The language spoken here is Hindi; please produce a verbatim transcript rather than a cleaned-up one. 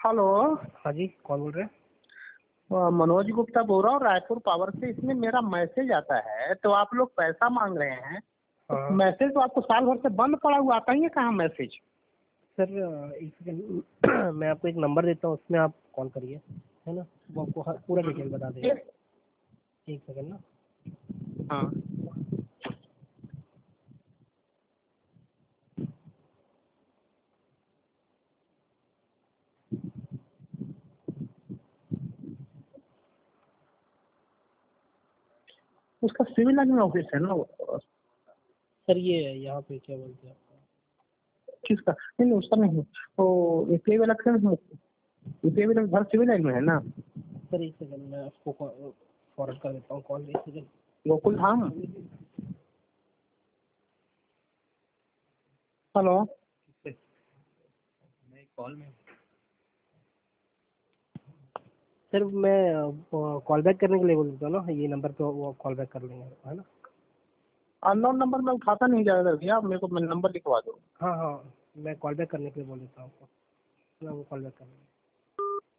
हेलो। हाँ जी, कौन बोल रहे हैं? अ, मनोज गुप्ता बोल रहा हूँ रायपुर पावर से। इसमें मेरा मैसेज आता है तो आप लोग पैसा मांग रहे हैं, तो हाँ मैसेज तो आपको साल भर से बंद पड़ा हुआ आता ही है कहाँ मैसेज? सर, एक सेकंड मैं आपको एक नंबर देता हूँ, उसमें आप कॉल करिए, है ना? वो आपको हर पूरा डिटेल बता देगा। एक सेकंड ना। हाँ, उसका सिविल लाइन में ऑफिस है ना वो? सर ये यहाँ पे क्या बोलते हैं? किसका? नहीं नहीं, उसका नहीं। तो यूपीआई वाला यूपीआई वाला घर सिविल लाइन में है ना? सर एक सेकंड, मैं आपको फॉरवर्ड कर देता हूँ कॉल। एक second. Gokul Dham. Hello. Call में सर, मैं कॉल बैक करने के लिए बोल देता हूँ ना, ये नंबर पे वो कॉल बैक कर लेंगे, है ना? अननोन नंबर में उठाता नहीं ज़्यादा भैया, आप मेरे को नंबर लिखवा दो। हाँ हाँ, मैं कॉल बैक करने के लिए बोल देता हूँ आपको, मैं वो कॉल बैक कर लेंगे।